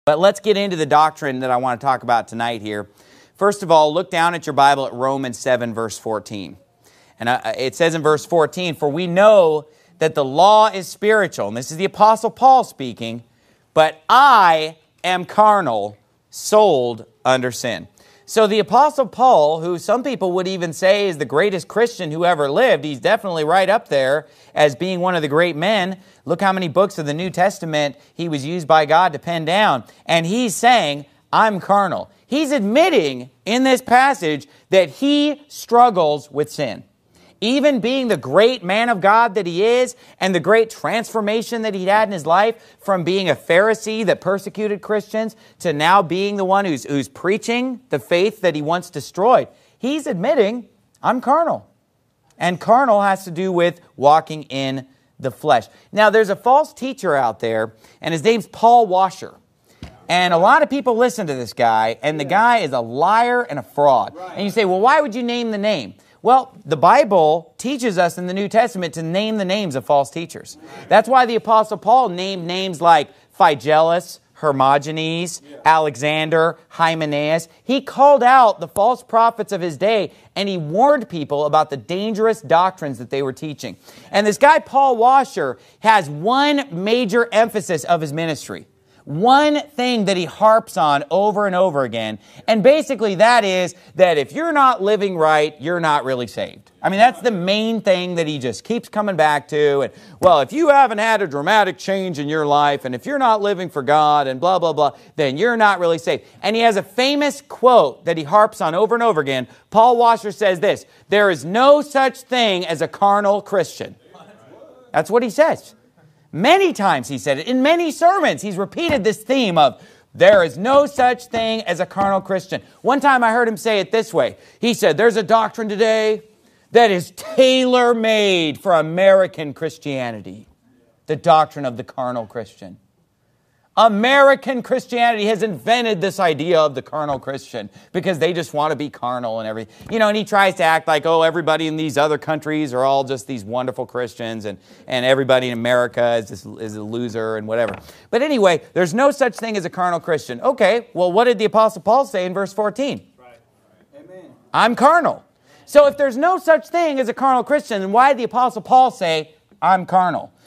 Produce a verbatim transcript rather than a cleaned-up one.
But let's get into the doctrine that I want to talk about tonight here. First of all, look down at your Bible at Romans seven, verse fourteen. And it says in verse fourteen, "For we know that the law is spiritual." And this is the Apostle Paul speaking. "But I am carnal, sold under sin." So the Apostle Paul, who some people would even say is the greatest Christian who ever lived, he's definitely right up there as being one of the great men. Look how many books of the New Testament he was used by God to pen down. And he's saying, I'm carnal. He's admitting in this passage that he struggles with sin. Even being the great man of God that he is, and the great transformation that he had in his life from being a Pharisee that persecuted Christians to now being the one who's, who's preaching the faith that he once destroyed, he's admitting, I'm carnal. And carnal has to do with walking in the flesh. Now, there's a false teacher out there, and his name's Paul Washer. And a lot of people listen to this guy, and the guy is a liar and a fraud. And you say, well, why would you name the name? Well, the Bible teaches us in the New Testament to name the names of false teachers. That's why the Apostle Paul named names like Phygellus, Hermogenes, Alexander, Hymenaeus. He called out the false prophets of his day, and he warned people about the dangerous doctrines that they were teaching. And this guy, Paul Washer, has one major emphasis of his ministry. One thing that he harps on over and over again, and basically that is that if you're not living right, you're not really saved. I mean, that's the main thing that he just keeps coming back to. And, well, if you haven't had a dramatic change in your life, and if you're not living for God, and blah, blah, blah, then you're not really saved. And he has a famous quote that he harps on over and over again. Paul Washer says this, "There is no such thing as a carnal Christian." That's what he says. Many times he said it. In many sermons, he's repeated this theme of, there is no such thing as a carnal Christian. One time I heard him say it this way. He said, there's a doctrine today that is tailor-made for American Christianity. The doctrine of the carnal Christian. American Christianity has invented this idea of the carnal Christian because they just want to be carnal and everything. You know, and he tries to act like, oh, everybody in these other countries are all just these wonderful Christians, and, and everybody in America is, just, is a loser and whatever. But anyway, there's no such thing as a carnal Christian. Okay, well, what did the Apostle Paul say in verse fourteen? Right. Amen. I'm carnal. So if there's no such thing as a carnal Christian, then why did the Apostle Paul say, I'm carnal?